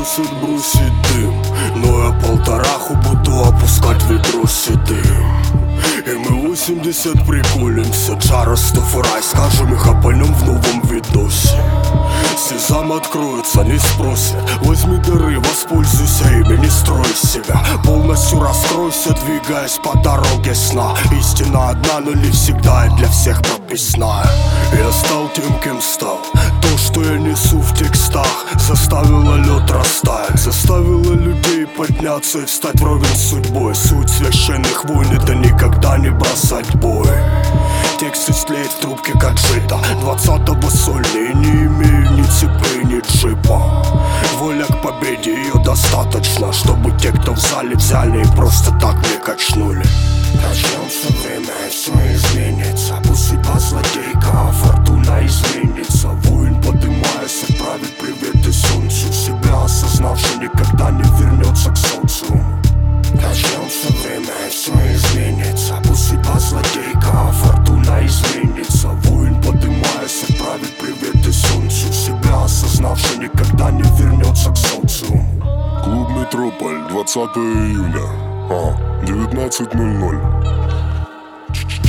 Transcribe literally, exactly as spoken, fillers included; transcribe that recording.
просят бросить дым, но я полтораху буду опускать в ведро седым. И мы восемьдесят приколимся, Джара Стафарай, скажем их опальнем в новом видосе. Сезам откроется, не спросят, возьми дыры, воспользуйся ими, не строй себя. Полностью раскройся, двигаясь по дороге сна. Истина одна, но не всегда и для всех прописная. Я стал тем, кем стал. То, что я несу в текстах, заставило лед растаять, заставило людей подняться и встать вровень с судьбой. Суть священных войн — это никогда не бросать бой. Тексты стлеют в трубке, как жито. Двадцатого сольный, не имею ни цепи, ни джипа. Воля к победе, ее достаточно, чтобы те, кто в зале взяли и просто так не качнули. Дождемся время, и все изменится. Пусть судьба злодейка, а фортуна изменится. Воин, подымаясь, отправит приветы солнцу. Себя осознав, что никогда не вернется к социуму. Дождемся время, и все изменится. Пусть судьба злодейка, а фортуна изменится. Воин, подымаясь, отправит приветы солнцу. Себя осознав, что никогда не вернется к социуму. Клуб Метрополь, двадцатое июня, а, девятнадцать ноль ноль.